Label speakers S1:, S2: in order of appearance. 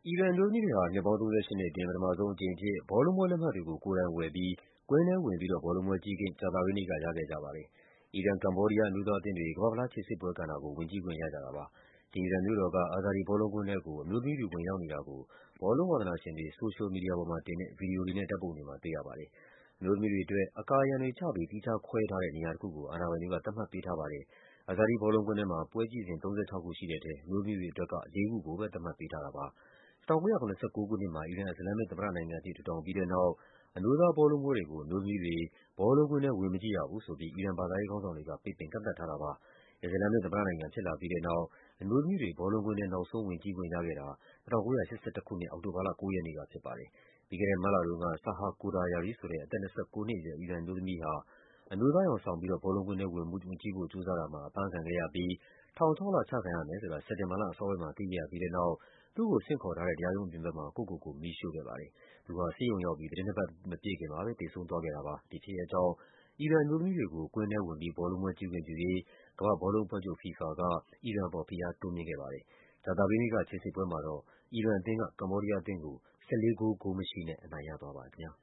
S1: အီရန်အမျိုးသမီးတွေဟာ နှစ်ပေါင်း 38 နှစ်အတွင်း ပထမဆုံးအကြိမ်အဖြစ် ဘောလုံးပွဲလက်မှတ်တွေကို ကိုယ်တိုင်ဝယ်ပြီး ကွင်းထဲဝင်ပြီးတော့ ဘောလုံးပွဲကြည့်ခွင့် ကြာသပတေးနေ့က ရခဲ့ကြပါတယ်။ အီရန်-ကမ္ဘောဒီးယား အမျိုးသားအသင်းတွေ ကမ္ဘာ့ဖလားခြေစစ်ပွဲကဏ္ဍကို ဝင်ကြည့်ခွင့်ရကြတာပါ။ တီဟီရန်မြို့တော်က Azadi ဘောလုံးကွင်းထဲကို အမျိုးသမီးတွေ ဝင်ရောက်နေတာကို ဘောလုံးဝါသနာရှင်တွေ ဆိုရှယ်မီဒီယာပေါ်မှာတင်တဲ့ ဗွီဒီယိုတွေနဲ့ ဓာတ်ပုံတွေမှာ တွေ့ရပါတယ်။ အမျိုးသမီးတွေအတွက် အကာအရံတွေချပြီး သီးခြားခွဲထားတဲ့ နေရာတခုကို အာဏာပိုင်တွေက သတ်မှတ်ပေးထားပါတယ်။ Azadi ဘောလုံးကွင်းထဲမှာ ပွဲကြည့်စဉ် 36 ခုရှိတဲ့ထဲ အမျိုးသမီးတွေအတွက်က ၄ ခုကိုပဲ သတ်မှတ်ပေးထားတာပါ။ ၁၉၇၉ ခုနှစ်မှာ အီရန် အစ္စလာမ်မစ်သမ္မတနိုင်ငံအဖြစ် ထူထောင်ပြီးတဲ့နောက် အမျိုးသားဘောလုံးပွဲတွေကို အမျိုးသမီးတွေ ဘောလုံးကွင်းထဲ ဝင်မကြည့်ရဘူးဆိုပြီး အီရန်ဘာသာရေးခေါင်းဆောင်တွေက ပိတ်ပင် ကန့်သတ်ထားတာပါ။ အစ္စလာမ်မစ်သမ္မတနိုင်ငံဖြစ်လာပြီးတဲ့နောက် အမျိုးသမီးတွေ ဘောလုံးကွင်းထဲ နောက်ဆုံး ဝင်ကြည့်ခွင့်ရခဲ့တာ ၁၉၈၁ ခုနှစ်၊ အောက်တိုဘာလ 9 ရက်နေ့ကဖြစ်ပါတယ်။ ပြီးခဲ့တဲ့မတ်လတုန်းက Saha Khodayari ဆိုတဲ့ အသက် ၂၉ နှစ်အရွယ် အီရန်အမျိုးသမီးဟာ အမျိုးသားအယောင်ဆောင်ပြီးတော့ ဘောလုံးကွင်းထဲ ဝင်ကြည့်ဖို့ ကြိုးစားတာမှာ အဖမ်းခံခဲ့ရပြီး ထောင် ၆ လ ချခံရမယ်ဆိုတာ စက်တင်ဘာလ အစောပိုင်းမှာ သိခဲ့ရပြီးတဲ့နောက် သူ့ကို ဆင့်ခေါ်ထားတဲ့ တရားရုံးအပြင်ဘက်မှာ ကိုယ့်ကိုယ်ကို မီးရှို့ခဲ့ပါတယ်။ သူဟာ ဆေးရုံရောက်ပြီး သီတင်းနှစ်ပတ်မပြည့်ခင်မှာပဲ သေဆုံးသွားခဲ့တာပါ။ ဒီဖြစ်ရပ်ကြောင့် အီရန်အမျိုးသမီးတွေကို ကွင်းထဲဝင်ပြီး ဘောလုံးပွဲကြည့်ခွင့်ပြုရေး ကမ္ဘာ့ဘောလုံးအဖွဲ့ချုပ် FIFA က အီရန်အပေါ် ဖိအားတိုးမြှင့်ခဲ့ပါတယ်။ ကြာသပတေးနေ့က ခြေစစ်ပွဲမှာတော့ အီရန်အသင်းက ကမ္ဘောဒီးယားအသင်းကို 14 ဂိုး ဂိုးမရှိနဲ့ အနိုင်ရသွားပါတယ်ခင်ဗျာ